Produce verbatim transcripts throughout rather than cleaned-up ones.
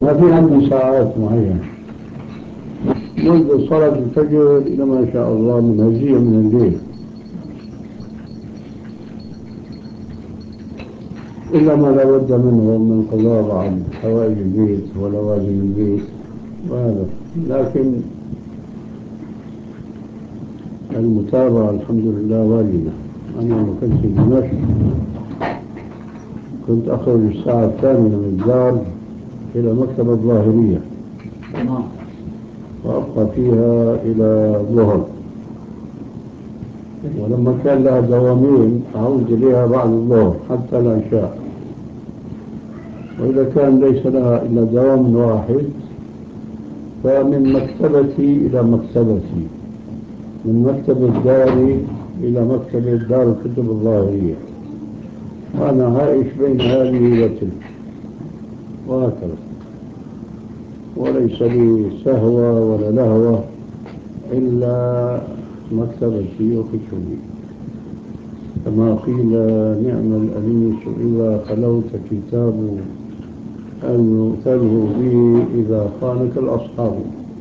ما في عندي ساعات معينة منذ صلاة الفجر إلى ما شاء الله من هزية من الليل، إلا ما لا بد منه من قضاء بعض حوائج البيت ولوازم البيت وهذا. لكن المتابعة الحمد لله واجبة. أنا لما كنت في دمشق كنت أخرج الساعة الثامنة من الدار إلى مكتبة الظاهرية وأبقى فيها إلى الظهر، ولما كان لها دوامين أعود إليها بعد الظهر حتى العشاء. وإذا كان ليس لها إلا دوام واحد فمن مكتبتي إلى مكتبتي، من مكتبة داري إلى مكتبة دار الكتب الظاهرية، وأنا عايش بين هذه وتلك وهكذا، وليس لي سهوة ولا لهوة إلا مكتبتي وكتبي. كما قيل: نعم الأنيس إذا خلوت كتاب أن تلهو به إذا خانك الأصحاب.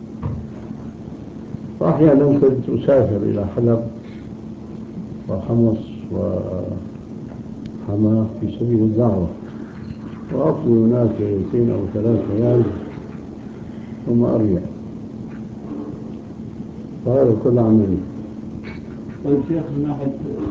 فأحيانا كنت أسافر إلى حلب وحمص وحماة في سبيل الدعوة، وأقضي هناك ليلتين أو ثلاث ليال ثم أرجع. فهذا كل عملي. طيب شيخ، من ناحية